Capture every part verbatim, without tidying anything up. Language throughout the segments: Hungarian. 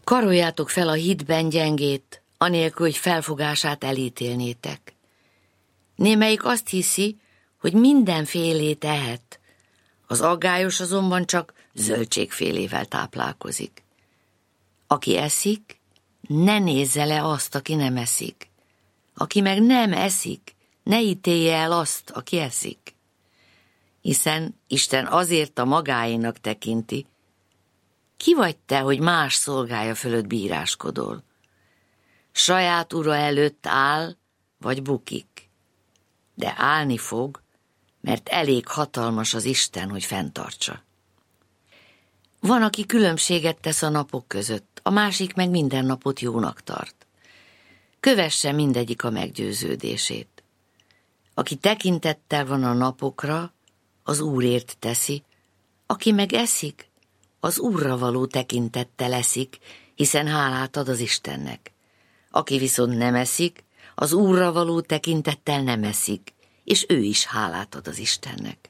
Karoljátok fel a hitben gyengét, anélkül, hogy felfogását elítélnétek. Némelyik azt hiszi, hogy mindenfélét ehet, az aggályos azonban csak zöldségfélével táplálkozik. Aki eszik, ne nézze le azt, aki nem eszik. Aki meg nem eszik, ne ítélje el azt, aki eszik. Hiszen Isten azért a magáénak tekinti. Ki vagy te, hogy más szolgája fölött bíráskodol? Saját ura előtt áll, vagy bukik. De állni fog, mert elég hatalmas az Isten, hogy fenntartsa. Van, aki különbséget tesz a napok között, a másik meg minden napot jónak tart. Kövesse mindegyik a meggyőződését. Aki tekintettel van a napokra, az Úrért teszi, aki meg eszik, az Úrra való tekintettel eszik, hiszen hálát ad az Istennek. Aki viszont nem eszik, az Úrra való tekintettel nem eszik, és ő is hálát ad az Istennek.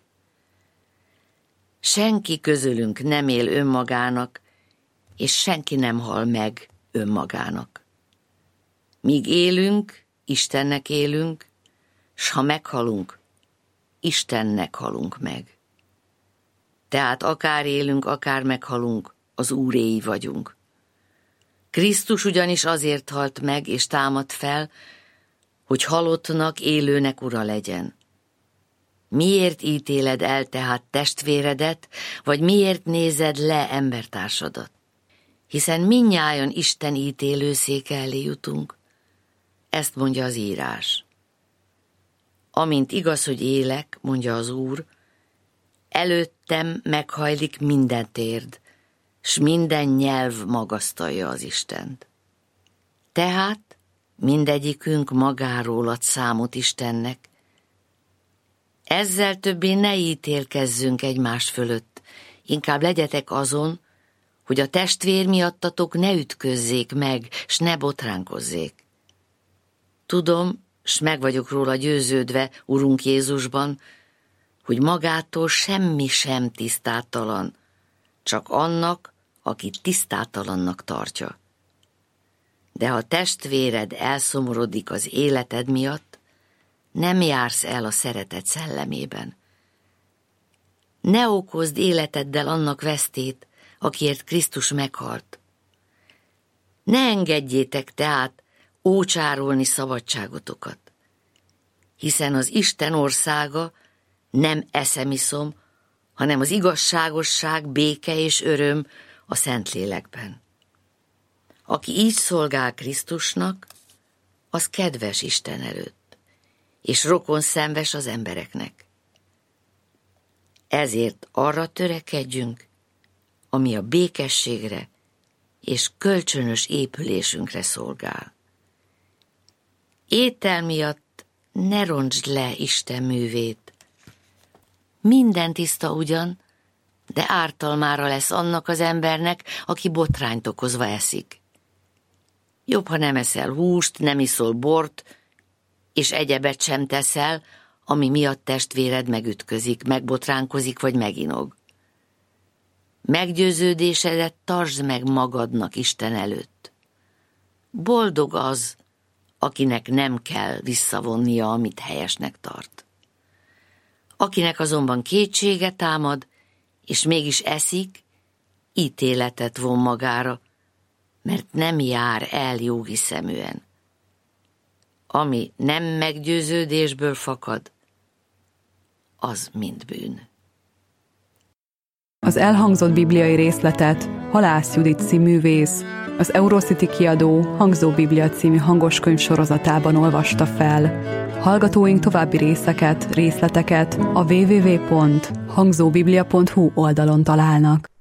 Senki közülünk nem él önmagának, és senki nem hal meg önmagának. Míg élünk, Istennek élünk, s ha meghalunk, Istennek halunk meg. Tehát akár élünk, akár meghalunk, az Úréi vagyunk. Krisztus ugyanis azért halt meg és támadt fel, hogy halottnak, élőnek ura legyen. Miért ítéled el tehát testvéredet, vagy miért nézed le embertársadat? Hiszen mindnyájan Isten ítélőszéke elé jutunk. Ezt mondja az írás. Amint igaz, hogy élek, mondja az Úr, előttem meghajlik minden térd, s minden nyelv magasztalja az Istent. Tehát mindegyikünk magáról ad számot Istennek. Ezzel többé ne ítélkezzünk egymás fölött, inkább legyetek azon, hogy a testvér miattatok ne ütközzék meg, s ne botránkozzék. Tudom, s meg vagyok róla győződve, Urunk Jézusban, hogy magától semmi sem tisztátalan, csak annak, aki tisztátalannak tartja. De ha testvéred elszomorodik az életed miatt, nem jársz el a szeretet szellemében. Ne okozd életeddel annak vesztét, akiért Krisztus meghalt. Ne engedjétek tehát ócsárolni szabadságotokat, hiszen az Isten országa nem eszemiszom, hanem az igazságosság, béke és öröm a Szentlélekben. Aki így szolgál Krisztusnak, az kedves Isten előtt, és rokonszenves az embereknek. Ezért arra törekedjünk, ami a békességre és kölcsönös épülésünkre szolgál. Étel miatt ne rontsd le Isten művét. Minden tiszta ugyan, de ártalmára lesz annak az embernek, aki botrányt okozva eszik. Jobb, ha nem eszel húst, nem iszol bort, és egyebet sem teszel, ami miatt testvéred megütközik, megbotránkozik vagy meginog. Meggyőződésedet tartsd meg magadnak Isten előtt. Boldog az, akinek nem kell visszavonnia, amit helyesnek tart. Akinek azonban kétsége támad, és mégis eszik, ítéletet von magára, mert nem jár el jóhiszeműen. Ami nem meggyőződésből fakad, az mind bűn. Az elhangzott bibliai részletet Halász Judit színművész az Eurocity kiadó Hangzó Biblia című hangoskönyv sorozatában olvasta fel. Hallgatóink további részeket, részleteket a double-u double-u double-u pont hangzóbiblia pont hu oldalon találnak.